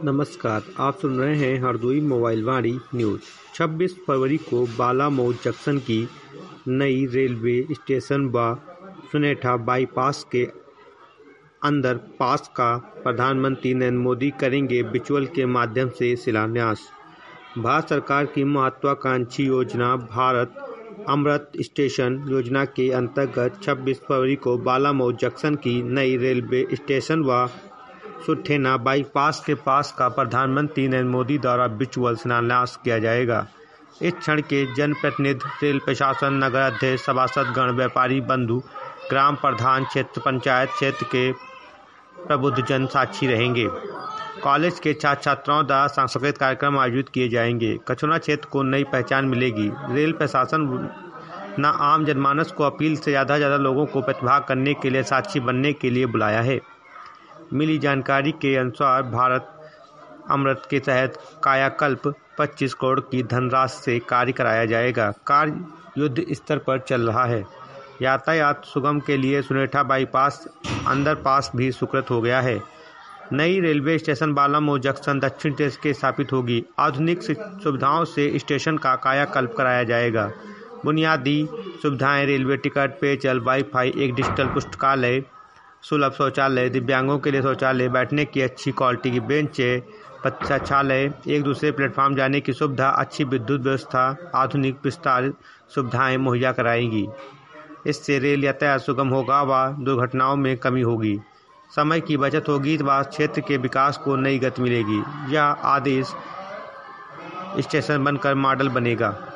नमस्कार, आप सुन रहे हैं हरदोई मोबाइल वाणी न्यूज़। 26 फरवरी को बालामऊ जंक्शन की नई रेलवे स्टेशन व सुनेठा बाईपास के अंडर पास का प्रधानमंत्री नरेंद्र मोदी करेंगे वर्चुअल के माध्यम से शिलान्यास। भारत सरकार की महत्वाकांक्षी योजना भारत अमृत स्टेशन योजना के अंतर्गत 26 फरवरी को बालामऊ जंक्शन की नई रेलवे स्टेशन व सुनेठा बाईपास के पास का प्रधानमंत्री नरेंद्र मोदी द्वारा वर्चुअल शिलान्यास किया जाएगा। इस क्षण के जनप्रतिनिधि, रेल प्रशासन, नगर अध्यक्ष, सभासदगण, व्यापारी बंधु, ग्राम प्रधान, क्षेत्र पंचायत क्षेत्र के प्रबुद्धजन साक्षी रहेंगे। कॉलेज के छात्र छात्राओं द्वारा सांस्कृतिक कार्यक्रम आयोजित किए जाएंगे। कचौना क्षेत्र को नई पहचान मिलेगी। रेल प्रशासन न आम जनमानस को अपील से ज़्यादा लोगों को प्रतिभाग करने के लिए साक्षी बनने के लिए बुलाया है। मिली जानकारी के अनुसार भारत अमृत के तहत कायाकल्प 25 करोड़ की धनराशि से कार्य कराया जाएगा। कार्य युद्ध स्तर पर चल रहा है। यातायात सुगम के लिए सुनेठा बाईपास अंडरपास भी स्वीकृत हो गया है। नई रेलवे स्टेशन बालामऊ जंक्शन दक्षिण देश के स्थापित होगी। आधुनिक सुविधाओं से स्टेशन का कायाकल्प कराया जाएगा। बुनियादी सुविधाएं रेलवे टिकट, पेयजल, वाईफाई, एक डिजिटल पुस्तकालय, सुलभ शौचालय, दिव्यांगों के लिए शौचालय, बैठने की अच्छी क्वालिटी की बेंचें, प्रतीक्षालय, एक दूसरे प्लेटफॉर्म जाने की सुविधा, अच्छी विद्युत व्यवस्था, आधुनिक विस्तारित सुविधाएं मुहैया कराएंगी। इससे रेल यातायात सुगम होगा व दुर्घटनाओं में कमी होगी, समय की बचत होगी व क्षेत्र के विकास को नई गति मिलेगी। यह आदेश स्टेशन बनकर मॉडल बनेगा।